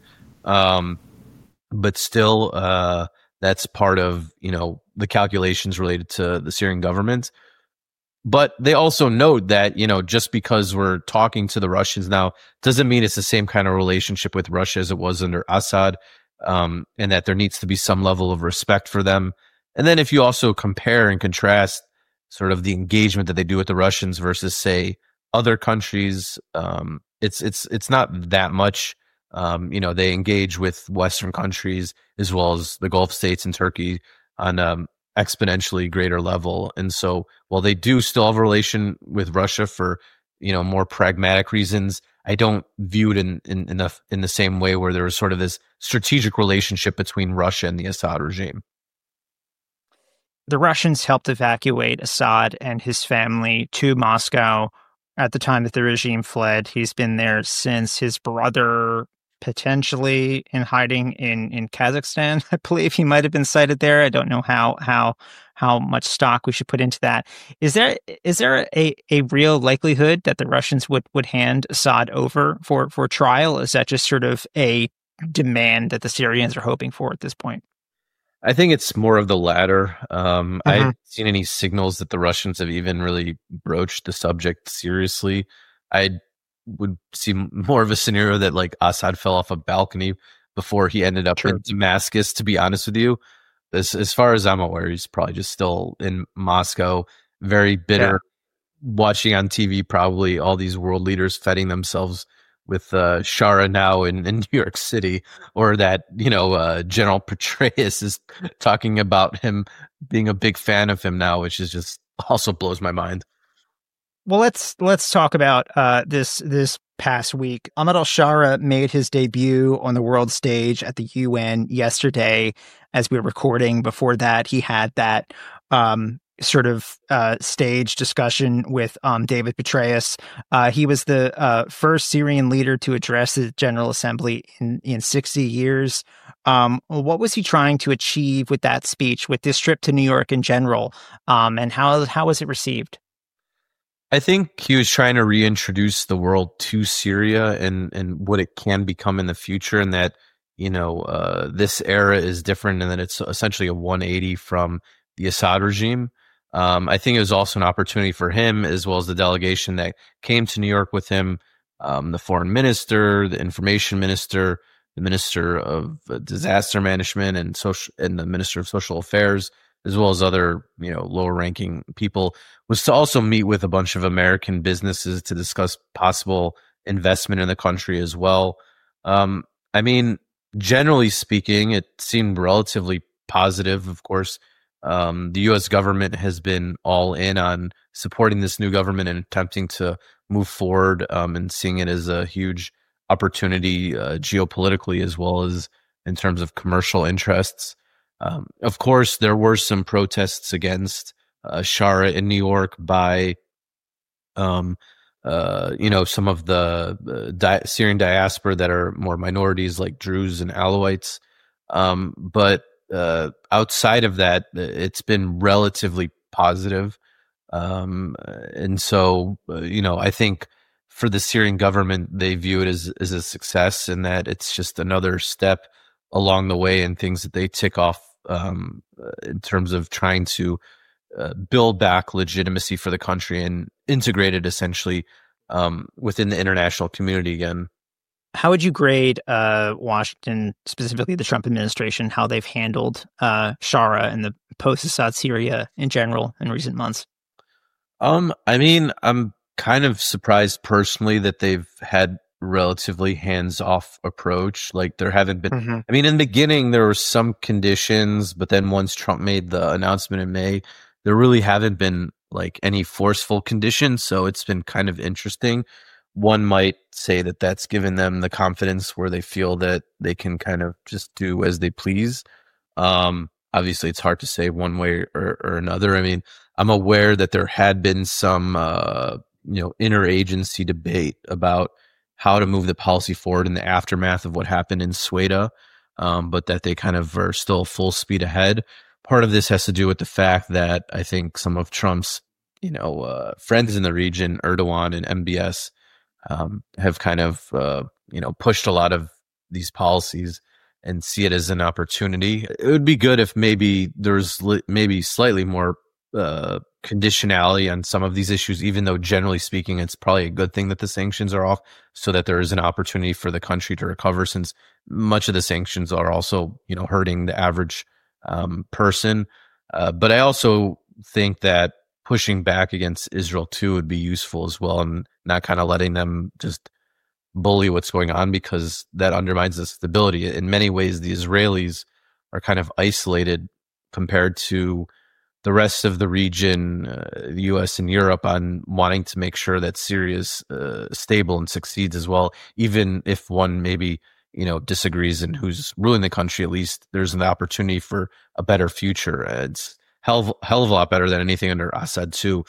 But still, that's part of, the calculations related to the Syrian government. But they also note that, just because we're talking to the Russians now doesn't mean it's the same kind of relationship with Russia as it was under Assad, and that there needs to be some level of respect for them. And then if you also compare and contrast sort of the engagement that they do with the Russians versus, say, other countries, it's not that much. They engage with Western countries as well as the Gulf states and Turkey on exponentially greater level. And so while they do still have a relation with Russia for, more pragmatic reasons, I don't view it in the same way where there was sort of this strategic relationship between Russia and the Assad regime. The Russians helped evacuate Assad and his family to Moscow at the time that the regime fled. He's been there since. His brother potentially in hiding in Kazakhstan. I believe he might have been cited there. I don't know how much stock we should put into that. Is there a real likelihood that the Russians would hand Assad over for trial? Is that just sort of a demand that the Syrians are hoping for at this point? I think it's more of the latter. I haven't seen any signals that the Russians have even really broached the subject seriously. I would see more of a scenario that like Assad fell off a balcony before he ended up in Damascus, to be honest with you. As far as I'm aware, he's probably just still in Moscow, very bitter, watching on TV probably all these world leaders feting themselves with Shara now in New York City, or that, General Petraeus is talking about him being a big fan of him now, which is just also blows my mind. Well, let's talk about this past week. Ahmed al-Shara made his debut on the world stage at the UN yesterday. As we were recording, before that, he had that sort of stage discussion with David Petraeus. He was the first Syrian leader to address the General Assembly in 60 years. What was he trying to achieve with that speech, with this trip to New York in general, and how was it received? I think he was trying to reintroduce the world to Syria and what it can become in the future, and that, this era is different and that it's essentially a 180 from the Assad regime. I think it was also an opportunity for him, as well as the delegation that came to New York with him, the foreign minister, the information minister, the minister of disaster management and the minister of social affairs, as well as other, lower ranking people, was to also meet with a bunch of American businesses to discuss possible investment in the country as well. Generally speaking, it seemed relatively positive. Of course, the U.S. government has been all in on supporting this new government and attempting to move forward, and seeing it as a huge opportunity geopolitically, as well as in terms of commercial interests. Of course, there were some protests against Shara in New York by, some of the Syrian diaspora that are more minorities, like Druze and Alawites. But outside of that, it's been relatively positive. And so, I think for the Syrian government, they view it as a success, and that it's just another step along the way and things that they tick off in terms of trying to build back legitimacy for the country and integrate it essentially within the international community again. How would you grade Washington, specifically the Trump administration, how they've handled Shara and the post-Assad Syria in general in recent months? I mean, I'm kind of surprised personally that they've had relatively hands-off approach. Like there haven't been, I mean, in the beginning there were some conditions, but then once Trump made the announcement in May, there really haven't been like any forceful conditions. So it's been kind of interesting. One might say that that's given them the confidence where they feel that they can kind of just do as they please. Obviously it's hard to say one way or another. I mean, I'm aware that there had been some, interagency debate about how to move the policy forward in the aftermath of what happened in Sweden, but that they kind of are still full speed ahead. Part of this has to do with the fact that I think some of Trump's, friends in the region, Erdogan and MBS, have kind of, pushed a lot of these policies and see it as an opportunity. It would be good if maybe there's maybe slightly more conditionality on some of these issues, even though generally speaking, it's probably a good thing that the sanctions are off so that there is an opportunity for the country to recover, since much of the sanctions are also, hurting the average person. But I also think that pushing back against Israel too would be useful as well, and not kind of letting them just bully what's going on, because that undermines the stability. In many ways, the Israelis are kind of isolated compared to the rest of the region, the U.S. and Europe, on wanting to make sure that Syria is stable and succeeds as well. Even if one maybe, disagrees in who's ruling the country, at least there's an opportunity for a better future. It's hell of a lot better than anything under Assad too.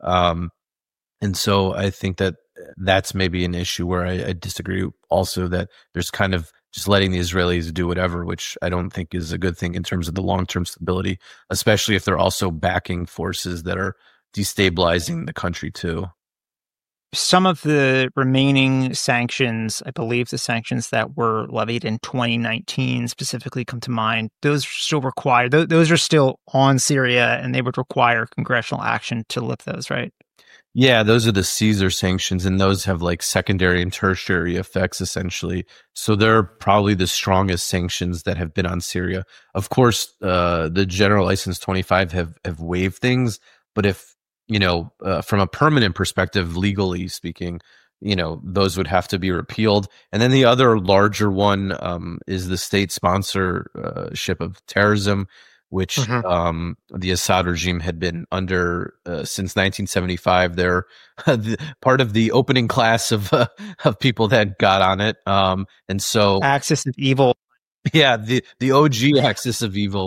And so I think that that's maybe an issue where I disagree also, that there's kind of just letting the Israelis do whatever, which I don't think is a good thing in terms of the long-term stability, especially if they're also backing forces that are destabilizing the country too. Some of the remaining sanctions, I believe the sanctions that were levied in 2019 specifically come to mind. Those are still required. Those are still on Syria, and they would require congressional action to lift those, right? Yeah, those are the Caesar sanctions, and those have like secondary and tertiary effects essentially. So they're probably the strongest sanctions that have been on Syria. Of course, the General License 25 have waived things, but if, from a permanent perspective, legally speaking, those would have to be repealed. And then the other larger one is the state sponsorship of terrorism, which the Assad regime had been under since 1975. They're part of the opening class of people that got on it. And so Axis of evil. Yeah, the OG axis of evil.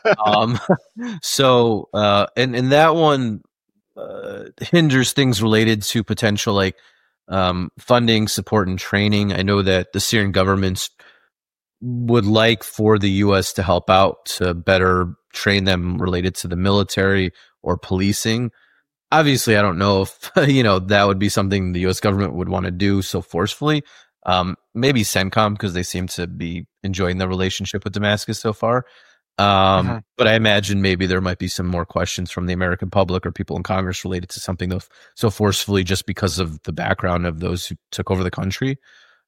So and that one hinders things related to potential like funding, support, and training. I know that the Syrian governments would like for the U.S. to help out to better train them related to the military or policing. Obviously, I don't know if, that would be something the U.S. government would want to do so forcefully. Maybe CENTCOM, because they seem to be enjoying the relationship with Damascus so far. But I imagine maybe there might be some more questions from the American public or people in Congress related to something so forcefully, just because of the background of those who took over the country.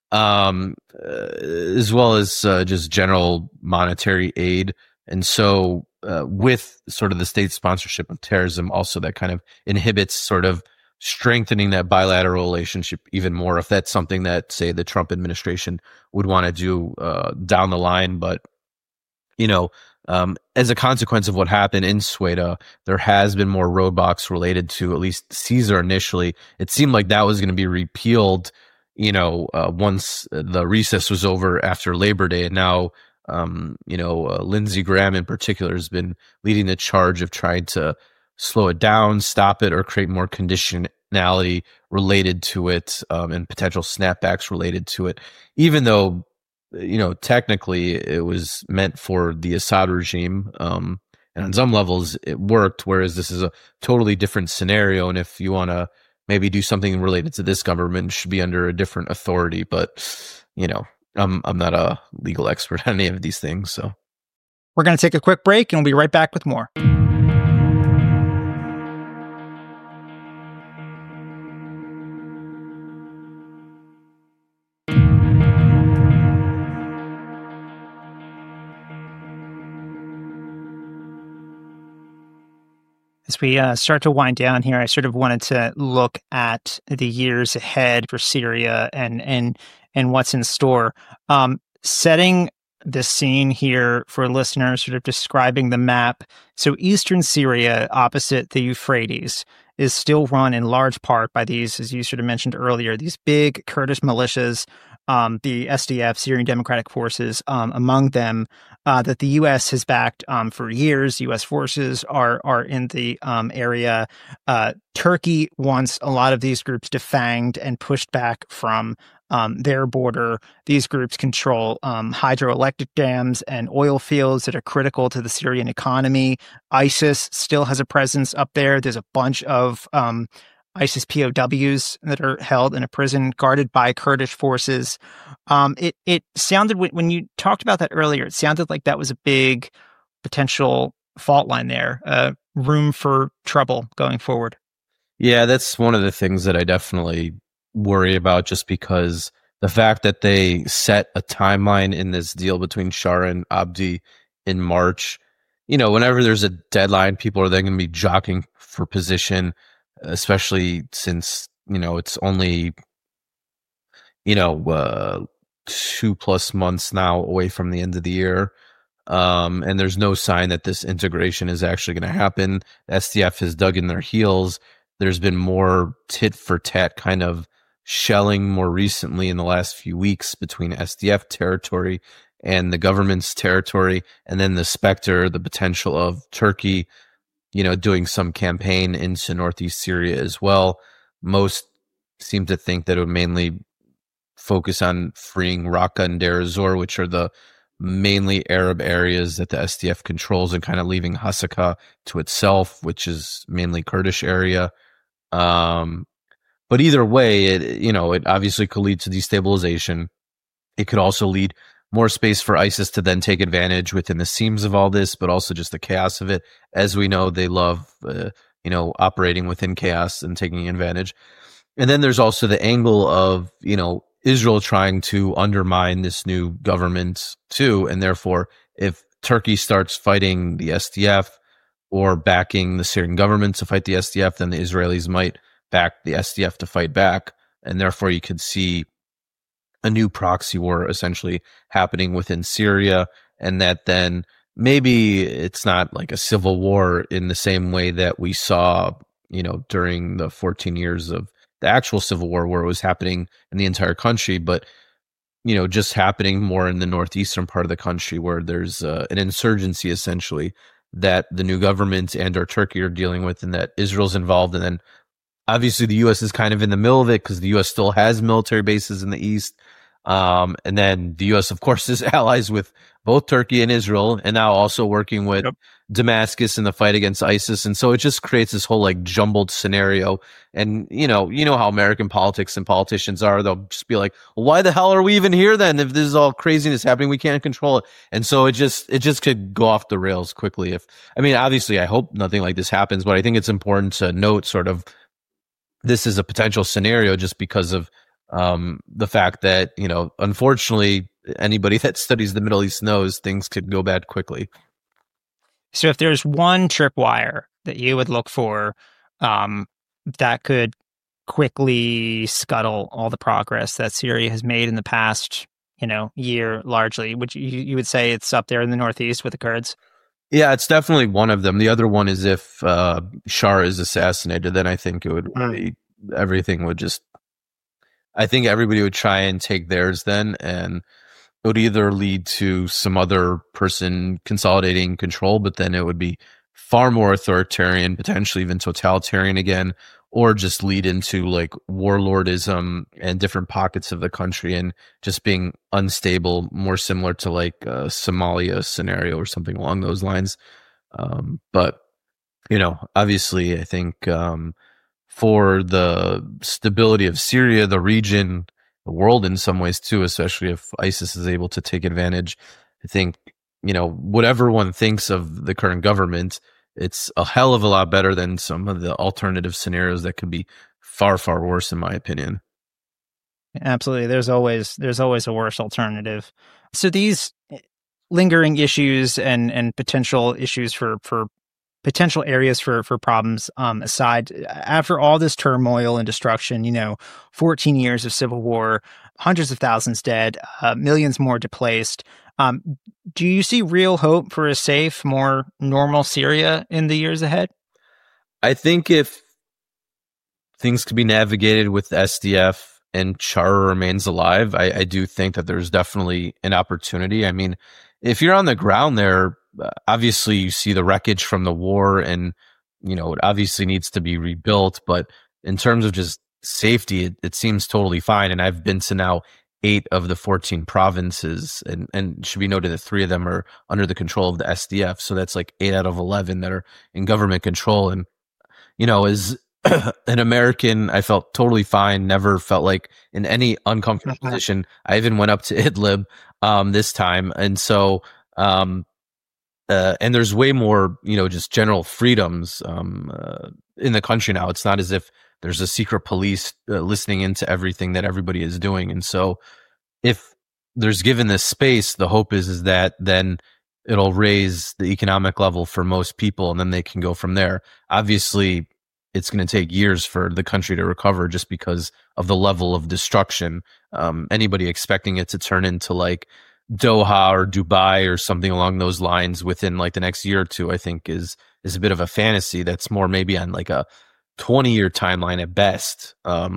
As well as just general monetary aid. And so with sort of the state sponsorship of terrorism, also that kind of inhibits sort of strengthening that bilateral relationship even more, if that's something that, say, the Trump administration would want to do down the line. But, as a consequence of what happened in Sweden, there has been more roadblocks related to at least Caesar initially. It seemed like that was going to be repealed once the recess was over after Labor Day. And now, Lindsey Graham in particular has been leading the charge of trying to slow it down, stop it, or create more conditionality related to it, and potential snapbacks related to it, even though, technically it was meant for the Assad regime. And on some levels it worked, whereas this is a totally different scenario. And if you want to maybe do something related to this government, should be under a different authority. But, I'm not a legal expert on any of these things. So we're going to take a quick break and we'll be right back with more. As we start to wind down here, I sort of wanted to look at the years ahead for Syria and what's in store. Setting the scene here for listeners, sort of describing the map. So eastern Syria, opposite the Euphrates, is still run in large part by these, as you sort of mentioned earlier, these big Kurdish militias, the SDF, Syrian Democratic Forces, among them, that the U.S. has backed for years. U.S. forces are in the area. Turkey wants a lot of these groups defanged and pushed back from their border. These groups control hydroelectric dams and oil fields that are critical to the Syrian economy. ISIS still has a presence up there. There's a bunch of ISIS POWs that are held in a prison guarded by Kurdish forces. It sounded, when you talked about that earlier, it sounded like that was a big potential fault line there, room for trouble going forward. Yeah, that's one of the things that I definitely worry about, just because the fact that they set a timeline in this deal between Shara and Abdi in March, whenever there's a deadline, people are then going to be jockeying for position, especially since, it's only, 2+ months now away from the end of the year. And there's no sign that this integration is actually going to happen. SDF has dug in their heels. There's been more tit for tat kind of shelling more recently in the last few weeks between SDF territory and the government's territory. And then the potential of Turkey, doing some campaign into northeast Syria as well. Most seem to think that it would mainly focus on freeing Raqqa and Deir ez-Zor, which are the mainly Arab areas that the SDF controls, and kind of leaving Hasaka to itself, which is mainly Kurdish area. But either way, it obviously could lead to destabilization. It could also lead more space for ISIS to then take advantage within the seams of all this, but also just the chaos of it. As we know, they love, operating within chaos and taking advantage. And then there's also the angle of, Israel trying to undermine this new government too. And therefore, if Turkey starts fighting the SDF or backing the Syrian government to fight the SDF, then the Israelis might back the SDF to fight back. And therefore, you could see a new proxy war essentially happening within Syria. And that then maybe it's not like a civil war in the same way that we saw, during the 14 years of the actual civil war, where it was happening in the entire country, but just happening more in the northeastern part of the country, where there's an insurgency essentially that the new government and or Turkey are dealing with, and that Israel's involved. And then obviously the U.S. is kind of in the middle of it, because the U.S. still has military bases in the east. And then the U.S., of course, is allies with both Turkey and Israel, and now also working with Damascus in the fight against ISIS. And so it just creates this whole jumbled scenario. And, you know how American politics and politicians are. They'll just be like, well, why the hell are we even here then? If this is all craziness happening, we can't control it. And so it just could go off the rails quickly. Obviously I hope nothing like this happens, but I think it's important to note sort of this is a potential scenario, just because of the fact that, unfortunately, anybody that studies the Middle East knows things could go bad quickly. So if there's one tripwire that you would look for that could quickly scuttle all the progress that Syria has made in the past, year largely, which you would say it's up there in the northeast with the Kurds? Yeah, it's definitely one of them. The other one is if Shara is assassinated, then I think it would really, everything would just, I think everybody would try and take theirs then, and it would either lead to some other person consolidating control, but then it would be far more authoritarian, potentially even totalitarian again, or just lead into warlordism and different pockets of the country and just being unstable, more similar to a Somalia scenario or something along those lines. But, obviously I think for the stability of Syria, the region, the world in some ways too, especially if ISIS is able to take advantage, I think, whatever one thinks of the current government, it's a hell of a lot better than some of the alternative scenarios that could be far, far worse, in my opinion. Absolutely. There's always a worse alternative. So these lingering issues and potential issues for potential areas for problems aside, after all this turmoil and destruction, 14 years of civil war, hundreds of thousands dead, millions more displaced. Do you see real hope for a safe, more normal Syria in the years ahead? I think if things could be navigated with the SDF and Chara remains alive, I do think that there's definitely an opportunity. I mean, if you're on the ground there, obviously you see the wreckage from the war and, it obviously needs to be rebuilt. But in terms of just safety, it seems totally fine. And I've been to now 8 of the 14 provinces, and it should be noted that 3 of them are under the control of the SDF. So that's like 8 out of 11 that are in government control. And, as an American, I felt totally fine, never felt like in any uncomfortable position. I even went up to Idlib this time. And so, and there's way more, just general freedoms in the country now. It's not as if there's a secret police listening into everything that everybody is doing. And so if there's given this space, the hope is that then it'll raise the economic level for most people, and then they can go from there. Obviously, it's going to take years for the country to recover just because of the level of destruction. Anybody expecting it to turn into like Doha or Dubai or something along those lines within like the next year or two, I think is a bit of a fantasy. That's more maybe on like a 20-year timeline at best.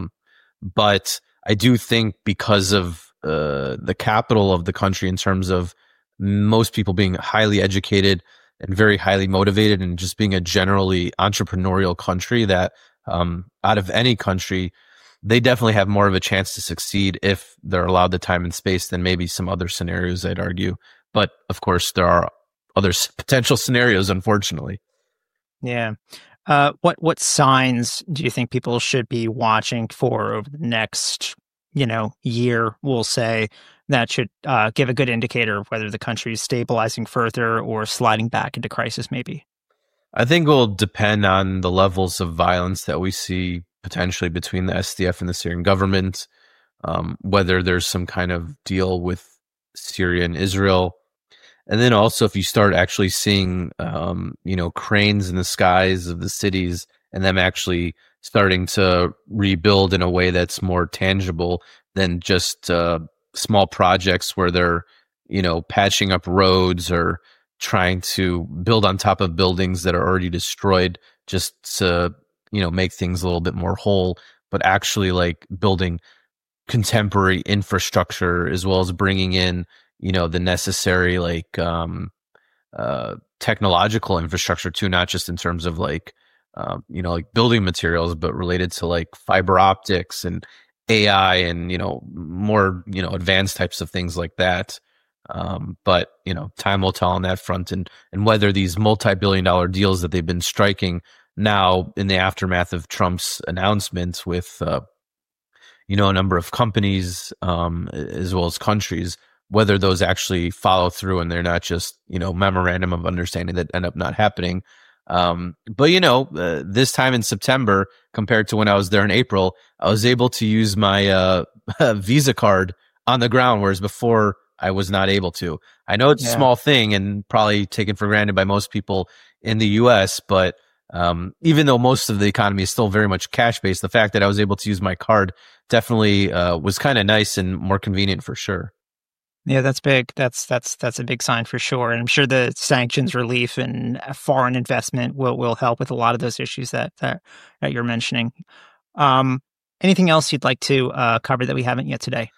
But I do think because of the capital of the country in terms of most people being highly educated and very highly motivated and just being a generally entrepreneurial country, that out of any country, they definitely have more of a chance to succeed if they're allowed the time and space than maybe some other scenarios, I'd argue. But of course, there are other potential scenarios, unfortunately. Yeah. What signs do you think people should be watching for over the next, year, we'll say, that should give a good indicator of whether the country is stabilizing further or sliding back into crisis, maybe? I think it will depend on the levels of violence that we see potentially between the SDF and the Syrian government, whether there's some kind of deal with Syria and Israel. And then also if you start actually seeing, cranes in the skies of the cities and them actually starting to rebuild in a way that's more tangible than just small projects where they're, patching up roads or trying to build on top of buildings that are already destroyed just to, make things a little bit more whole, but actually like building contemporary infrastructure as well as bringing in, the necessary like technological infrastructure too, not just in terms of like, like building materials, but related to like fiber optics and AI and, more, advanced types of things like that. But, time will tell on that front and whether these multi-billion-dollar deals that they've been striking now in the aftermath of Trump's announcements with, a number of companies, as well as countries, whether those actually follow through and they're not just, memorandum of understanding that end up not happening. But this time in September compared to when I was there in April, I was able to use my Visa card on the ground, whereas before I was not able to. I know it's a small thing and probably taken for granted by most people in the US, but even though most of the economy is still very much cash-based, the fact that I was able to use my card definitely was kind of nice and more convenient for sure. Yeah, that's big. That's a big sign for sure. And I'm sure the sanctions relief and foreign investment will help with a lot of those issues that you're mentioning. Anything else you'd like to cover that we haven't yet today?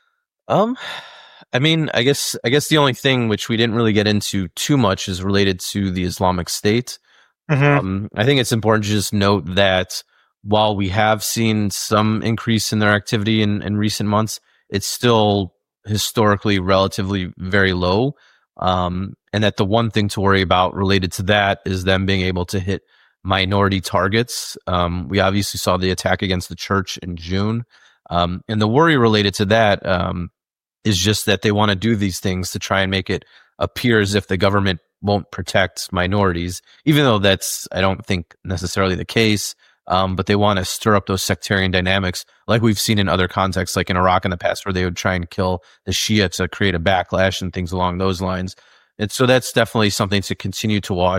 I mean, I guess the only thing which we didn't really get into too much is related to the Islamic State. Mm-hmm. I think it's important to just note that while we have seen some increase in their activity in recent months, it's still historically relatively very low. And that the one thing to worry about related to that is them being able to hit minority targets. We obviously saw the attack against the church in June. And the worry related to that is just that they want to do these things to try and make it appear as if the government won't protect minorities, even though that's, I don't think, necessarily the case. But they want to stir up those sectarian dynamics like we've seen in other contexts, like in Iraq in the past, where they would try and kill the Shia to create a backlash and things along those lines. And so that's definitely something to continue to watch.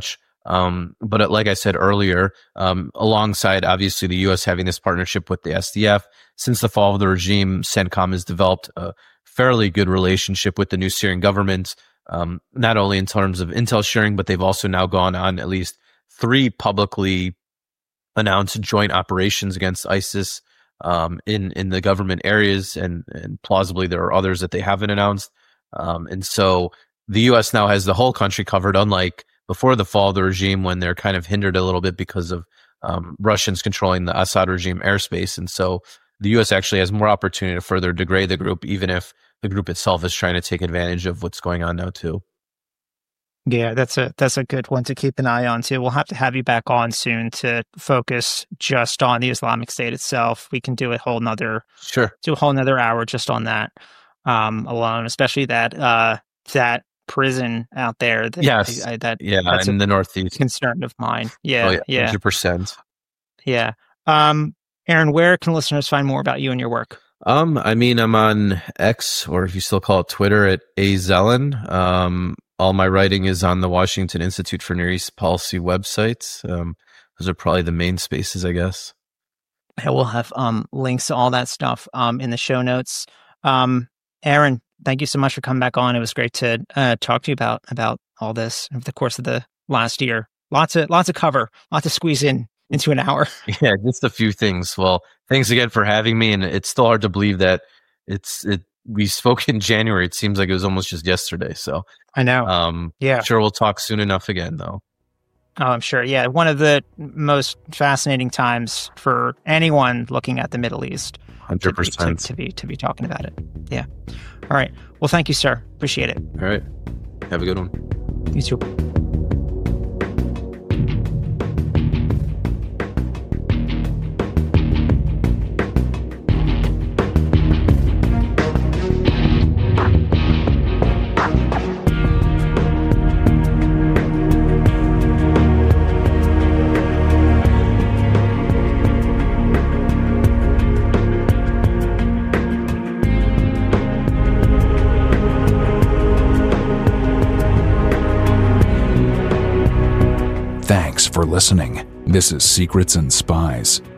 But like I said earlier, alongside obviously the U.S. having this partnership with the SDF, since the fall of the regime, CENTCOM has developed a fairly good relationship with the new Syrian government, not only in terms of intel sharing, but they've also now gone on at least 3 publicly announced joint operations against ISIS in the government areas, and plausibly there are others that they haven't announced. And so the U.S. now has the whole country covered, unlike before the fall of the regime when they're kind of hindered a little bit because of Russians controlling the Assad regime airspace. And so the U.S. actually has more opportunity to further degrade the group, even if the group itself is trying to take advantage of what's going on now too. Yeah, that's a good one to keep an eye on too. We'll have to have you back on soon to focus just on the Islamic State itself. We can do a whole nother hour just on that alone, especially that prison out there. That's in the Northeast. Concern of mine. Yeah, 100%. Yeah. Aaron, where can listeners find more about you and your work? I'm on X, or if you still call it Twitter, at azellen. All my writing is on the Washington Institute for Near East Policy websites. Those are probably the main spaces, I guess. Yeah, we'll have links to all that stuff in the show notes. Aaron, thank you so much for coming back on. It was great to talk to you about all this over the course of the last year. Lots of cover, lots to squeeze into an hour. Yeah, just a few things. Well, thanks again for having me. And it's still hard to believe that we spoke in January. It seems like it was almost just yesterday. So I know. Yeah. Sure, we'll talk soon enough again, though. Oh, I'm sure. Yeah, one of the most fascinating times for anyone looking at the Middle East. 100%. To be talking about it. Yeah. All right. Well, thank you, sir. Appreciate it. All right. Have a good one. You too. Thanks for listening. This is Secrets and Spies.